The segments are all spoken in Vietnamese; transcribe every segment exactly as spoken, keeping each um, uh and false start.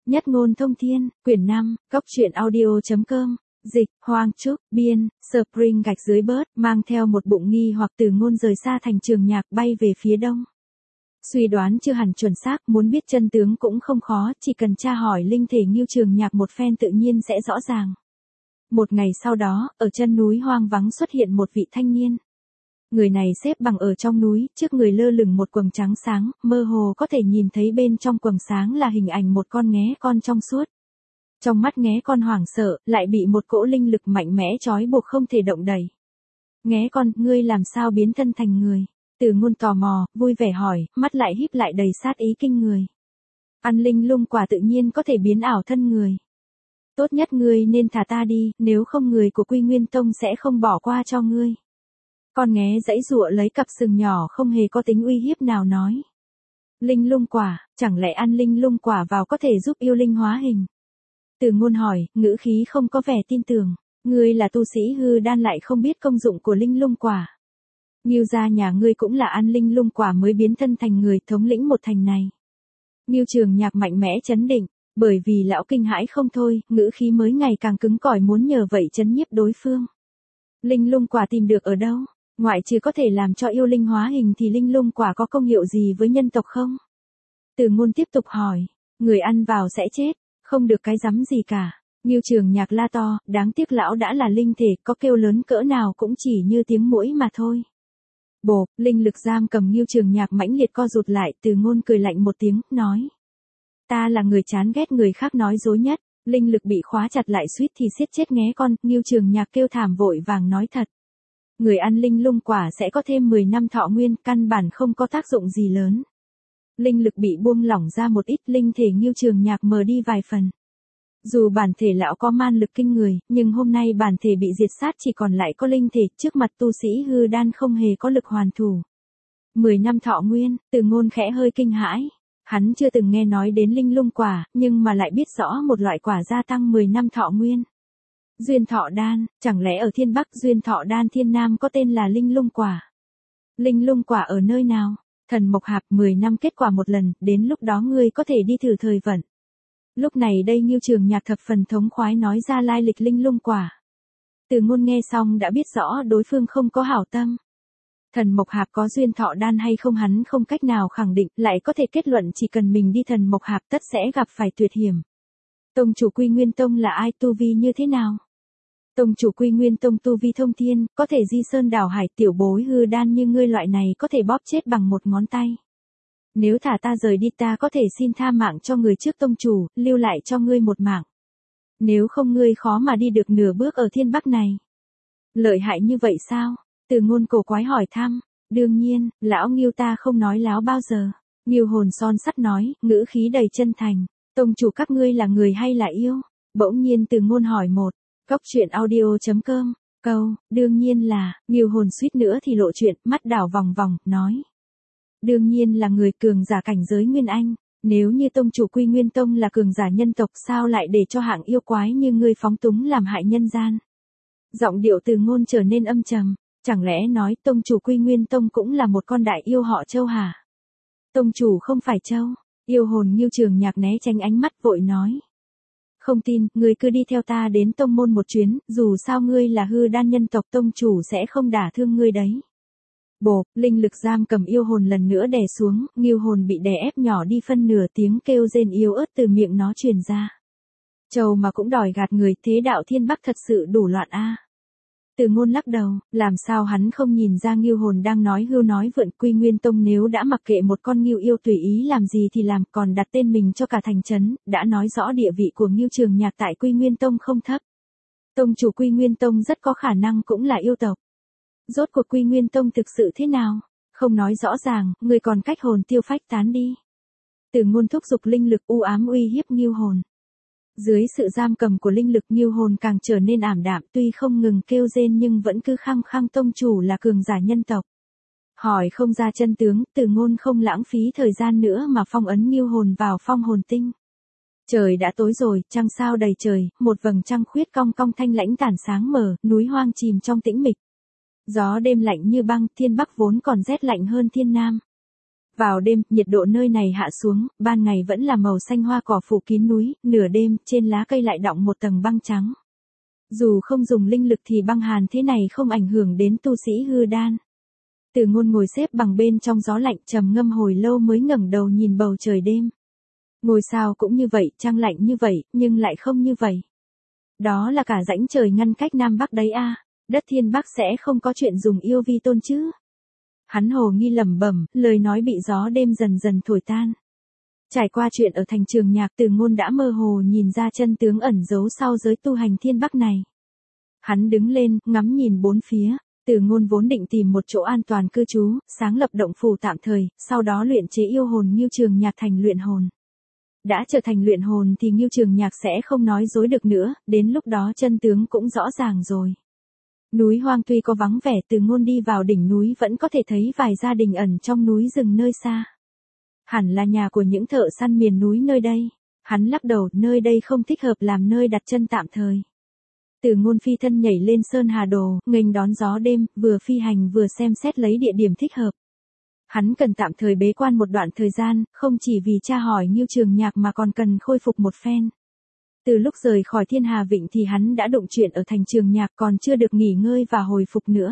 Nhất ngôn thông thiên, quyển năm, cốc truyện audio.com, dịch, Hoang Trúc, biên, Spring gạch dưới bớt, mang theo một bụng nghi hoặc Từ Ngôn rời xa thành Trường Nhạc bay về phía đông. Suy đoán chưa hẳn chuẩn xác, muốn biết chân tướng cũng không khó, chỉ cần tra hỏi linh thể Ngưu Trường Nhạc một phen tự nhiên sẽ rõ ràng. Một ngày sau đó, ở chân núi hoang vắng xuất hiện một vị thanh niên. Người này xếp bằng ở trong núi, trước người lơ lửng một quầng trắng sáng, mơ hồ có thể nhìn thấy bên trong quầng sáng là hình ảnh một con nghé con trong suốt. Trong mắt nghé con hoảng sợ, lại bị một cỗ linh lực mạnh mẽ trói buộc không thể động đậy. Nghé con, ngươi làm sao biến thân thành người? Từ Ngôn tò mò, vui vẻ hỏi, mắt lại híp lại đầy sát ý kinh người. Ăn linh lung quả tự nhiên có thể biến ảo thân người. Tốt nhất ngươi nên thả ta đi, nếu không người của Quy Nguyên Tông sẽ không bỏ qua cho ngươi. Con nghé giãy giụa lấy cặp sừng nhỏ không hề có tính uy hiếp nào nói. Linh lung quả, chẳng lẽ ăn linh lung quả vào có thể giúp yêu linh hóa hình? Từ Ngôn hỏi, ngữ khí không có vẻ tin tưởng, ngươi là tu sĩ hư đan lại không biết công dụng của linh lung quả. Ngưu gia nhà ngươi cũng là ăn linh lung quả mới biến thân thành người thống lĩnh một thành này. Ngưu Trường Nhạc mạnh mẽ chấn định, bởi vì lão kinh hãi không thôi, ngữ khí mới ngày càng cứng cỏi muốn nhờ vậy chấn nhiếp đối phương. Linh lung quả tìm được ở đâu? Ngoại trừ có thể làm cho yêu linh hóa hình thì linh lung quả có công hiệu gì với nhân tộc không? Từ Ngôn tiếp tục hỏi, người ăn vào sẽ chết, không được cái rắm gì cả. Ngưu Trường Nhạc la to, đáng tiếc lão đã là linh thể, có kêu lớn cỡ nào cũng chỉ như tiếng muỗi mà thôi. Bộp, linh lực giam cầm Ngưu Trường Nhạc mãnh liệt co rụt lại, Từ Ngôn cười lạnh một tiếng, nói. Ta là người chán ghét người khác nói dối nhất, linh lực bị khóa chặt lại suýt thì siết chết nghé con, Ngưu Trường Nhạc kêu thảm vội vàng nói thật. Người ăn linh lung quả sẽ có thêm mười năm thọ nguyên, căn bản không có tác dụng gì lớn. Linh lực bị buông lỏng ra một ít, linh thể Ngưu Trường Nhạc mờ đi vài phần. Dù bản thể lão có man lực kinh người, nhưng hôm nay bản thể bị diệt sát chỉ còn lại có linh thể, trước mặt tu sĩ hư đan không hề có lực hoàn thủ. Mười năm thọ nguyên, Từ Ngôn khẽ hơi kinh hãi. Hắn chưa từng nghe nói đến linh lung quả, nhưng mà lại biết rõ một loại quả gia tăng mười năm thọ nguyên. Duyên thọ đan, chẳng lẽ ở Thiên Bắc Duyên thọ đan Thiên Nam có tên là linh lung quả? Linh lung quả ở nơi nào? Thần Mộc Hạp mười năm kết quả một lần, đến lúc đó ngươi có thể đi thử thời vận. Lúc này đây Ngưu Trường Nhạc thập phần thống khoái nói ra lai lịch linh lung quả. Từ Ngôn nghe xong đã biết rõ đối phương không có hảo tâm. Thần Mộc Hạp có duyên thọ đan hay không hắn không cách nào khẳng định, lại có thể kết luận chỉ cần mình đi Thần Mộc Hạp tất sẽ gặp phải tuyệt hiểm. Tông chủ Quy Nguyên Tông là ai, tu vi như thế nào? Tông chủ Quy Nguyên Tông tu vi thông thiên, có thể di sơn đảo hải, tiểu bối hư đan như ngươi loại này có thể bóp chết bằng một ngón tay. Nếu thả ta rời đi ta có thể xin tha mạng cho người trước tông chủ, lưu lại cho ngươi một mạng. Nếu không ngươi khó mà đi được nửa bước ở Thiên Bắc này. Lợi hại như vậy sao? Từ Ngôn cổ quái hỏi thăm. Đương nhiên, lão Ngưu ta không nói láo bao giờ. Ngưu hồn son sắt nói, ngữ khí đầy chân thành. Tông chủ các ngươi là người hay là yêu? Bỗng nhiên Từ Ngôn hỏi một. Cốc truyện audio.com, câu, đương nhiên là, Ngưu hồn suýt nữa thì lộ chuyện, mắt đảo vòng vòng, nói. Đương nhiên là người cường giả cảnh giới Nguyên Anh, nếu như tông chủ Quy Nguyên Tông là cường giả nhân tộc sao lại để cho hạng yêu quái như ngươi phóng túng làm hại nhân gian. Giọng điệu Từ Ngôn trở nên âm trầm, chẳng lẽ nói tông chủ Quy Nguyên Tông cũng là một con đại yêu họ Châu hả? Tông chủ không phải Châu, yêu hồn Ngưu Trường Nhạc né tránh ánh mắt vội nói. Không tin, ngươi cứ đi theo ta đến tông môn một chuyến, dù sao ngươi là hư đan nhân tộc tông chủ sẽ không đả thương ngươi đấy. Bộp, linh lực giam cầm yêu hồn lần nữa đè xuống, Ngưu hồn bị đè ép nhỏ đi phân nửa, tiếng kêu rên yếu ớt từ miệng nó truyền ra. Châu mà cũng đòi gạt người, thế đạo Thiên Bắc thật sự đủ loạn a. Từ Ngôn lắc đầu, làm sao hắn không nhìn ra Ngưu hồn đang nói hưu nói vượn. Quy Nguyên Tông nếu đã mặc kệ một con Ngưu yêu tùy ý làm gì thì làm, còn đặt tên mình cho cả thành trấn, đã nói rõ địa vị của Ngưu Trường Nhạc tại Quy Nguyên Tông không thấp. Tông chủ Quy Nguyên Tông rất có khả năng cũng là yêu tộc. Rốt cuộc Quy Nguyên Tông thực sự thế nào? Không nói rõ ràng, người còn cách hồn tiêu phách tán đi. Từ Ngôn thúc giục linh lực u ám uy hiếp Ngưu hồn. Dưới sự giam cầm của linh lực Ngưu hồn càng trở nên ảm đạm, tuy không ngừng kêu rên nhưng vẫn cứ khăng khăng tông chủ là cường giả nhân tộc. Hỏi không ra chân tướng, Từ Ngôn không lãng phí thời gian nữa mà phong ấn Ngưu hồn vào phong hồn tinh. Trời đã tối rồi, trăng sao đầy trời, một vầng trăng khuyết cong cong thanh lãnh tản sáng mờ, núi hoang chìm trong tĩnh mịch. Gió đêm lạnh như băng, Thiên Bắc vốn còn rét lạnh hơn Thiên Nam. Vào đêm, nhiệt độ nơi này hạ xuống, ban ngày vẫn là màu xanh hoa cỏ phủ kín núi, nửa đêm, trên lá cây lại đọng một tầng băng trắng. Dù không dùng linh lực thì băng hàn thế này không ảnh hưởng đến tu sĩ hư đan. Từ Ngôn ngồi xếp bằng bên trong gió lạnh trầm ngâm hồi lâu mới ngẩng đầu nhìn bầu trời đêm. Ngôi sao cũng như vậy, trăng lạnh như vậy, nhưng lại không như vậy. Đó là cả rãnh trời ngăn cách Nam Bắc đấy a, đất Thiên Bắc sẽ không có chuyện dùng yêu vi tôn chứ. Hắn hồ nghi lẩm bẩm, lời nói bị gió đêm dần dần thổi tan. Trải qua chuyện ở thành Trường Nhạc, Từ Ngôn đã mơ hồ nhìn ra chân tướng ẩn giấu sau giới tu hành Thiên Bắc này. Hắn đứng lên, ngắm nhìn bốn phía. Từ Ngôn vốn định tìm một chỗ an toàn cư trú, sáng lập động phủ tạm thời, sau đó luyện chế yêu hồn Ngưu Trường Nhạc thành luyện hồn. Đã trở thành luyện hồn thì Ngưu Trường Nhạc sẽ không nói dối được nữa, đến lúc đó chân tướng cũng rõ ràng rồi. Núi hoang tuy có vắng vẻ, Từ Ngôn đi vào đỉnh núi vẫn có thể thấy vài gia đình ẩn trong núi rừng nơi xa. Hẳn là nhà của những thợ săn miền núi nơi đây. Hắn lắc đầu, nơi đây không thích hợp làm nơi đặt chân tạm thời. Từ Ngôn phi thân nhảy lên Sơn Hà Đồ, nghênh đón gió đêm, vừa phi hành vừa xem xét lấy địa điểm thích hợp. Hắn cần tạm thời bế quan một đoạn thời gian, không chỉ vì tra hỏi Ngưu Trường Nhạc mà còn cần khôi phục một phen. Từ lúc rời khỏi Thiên Hà Vịnh thì hắn đã đụng chuyện ở thành Trường Nhạc, còn chưa được nghỉ ngơi và hồi phục nữa.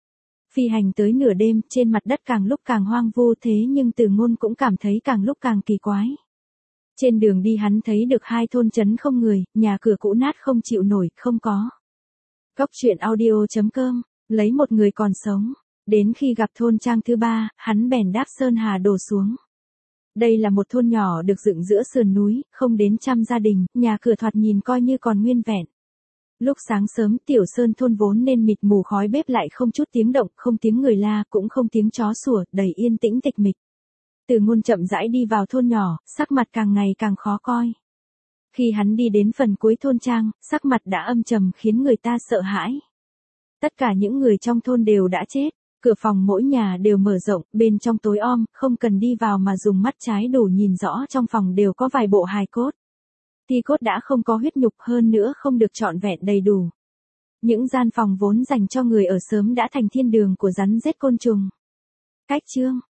Phi hành tới nửa đêm, trên mặt đất càng lúc càng hoang vu, thế nhưng Từ Ngôn cũng cảm thấy càng lúc càng kỳ quái. Trên đường đi hắn thấy được hai thôn trấn không người, nhà cửa cũ nát không chịu nổi, không có. Góc truyện audio chấm com, lấy một người còn sống. Đến khi gặp thôn trang thứ ba, hắn bèn đáp Sơn Hà Đồ xuống. Đây là một thôn nhỏ được dựng giữa sườn núi, không đến trăm gia đình, nhà cửa thoạt nhìn coi như còn nguyên vẹn. Lúc sáng sớm, tiểu sơn thôn vốn nên mịt mù khói bếp lại không chút tiếng động, không tiếng người la, cũng không tiếng chó sủa, đầy yên tĩnh tịch mịch. Từ Ngôn chậm rãi đi vào thôn nhỏ, sắc mặt càng ngày càng khó coi. Khi hắn đi đến phần cuối thôn trang, sắc mặt đã âm trầm khiến người ta sợ hãi. Tất cả những người trong thôn đều đã chết, cửa phòng mỗi nhà đều mở rộng, bên trong tối om, không cần đi vào mà dùng mắt trái đủ nhìn rõ trong phòng đều có vài bộ hài cốt. Ti cốt đã không có huyết nhục, hơn nữa không được trọn vẹn đầy đủ. Những gian phòng vốn dành cho người ở sớm đã thành thiên đường của rắn rết côn trùng. Cách chương